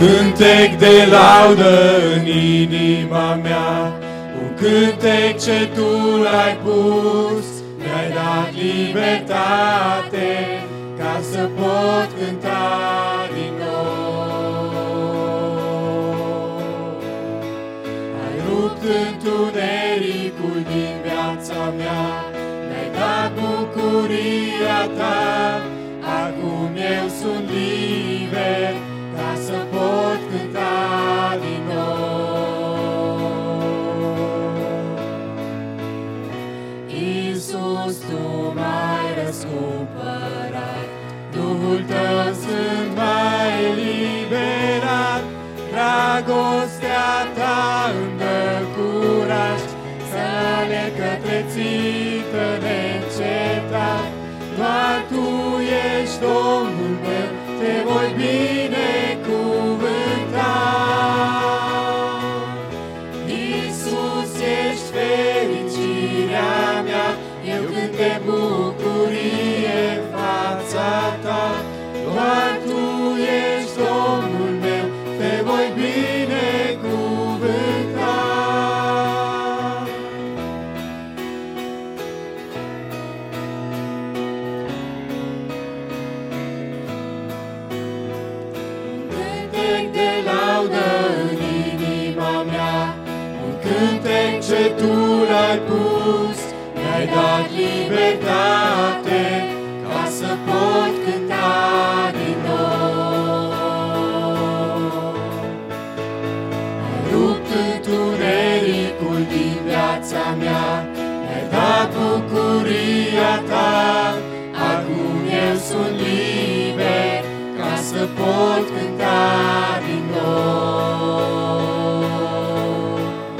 cântec de laudă în inima mea, un cântec ce Tu l-ai pus, mi-ai dat libertate ca să pot cânta din nou. Ai rupt întunericul din viața mea, mi-ai dat bucuria Ta, acum eu sunt liber ca să pot cânta din nou. Iisus, Tu m-ai răscumpărat, Duhul Tău Sfânt m-a eliberat, dragostea Ta îmi dă curaj să alerg către țită neîncetat. Doar Tu ești Domnul meu, Te voi binecuvânta. Iisus, ești fericirea mea, eu cânt de bucurie în fața Ta. Doar Tu ești Domnul meu, Te voi binecuvânta. De laudă în inima mea, un cântec ce Tu l-ai pus, mi-ai dat libertate ca să pot cânta din nou. Ai rupt întunericul din viața mea, mi-ai dat bucuria Ta, acum eu sunt liber ca să pot cânta din nou.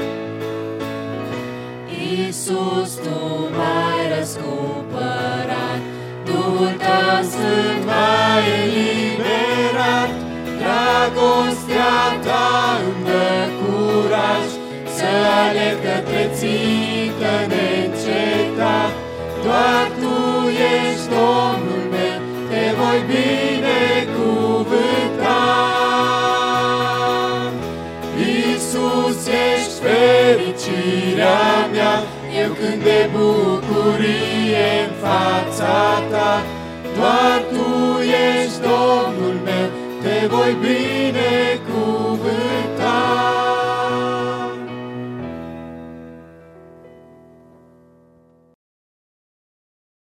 Iisus, Tu m-ai răscumpărat, Duhul Tău Sfânt m-a eliberat, dragostea Ta îmi dă curaj să alerg către țită neîncetat. Doar Tu ești Domnul meu, Te voi binecuvânta. Iisus, ești fericirea mea, eu cânt de bucurie în fața Ta. Doar Tu ești Domnul meu, Te voi binecuvânta.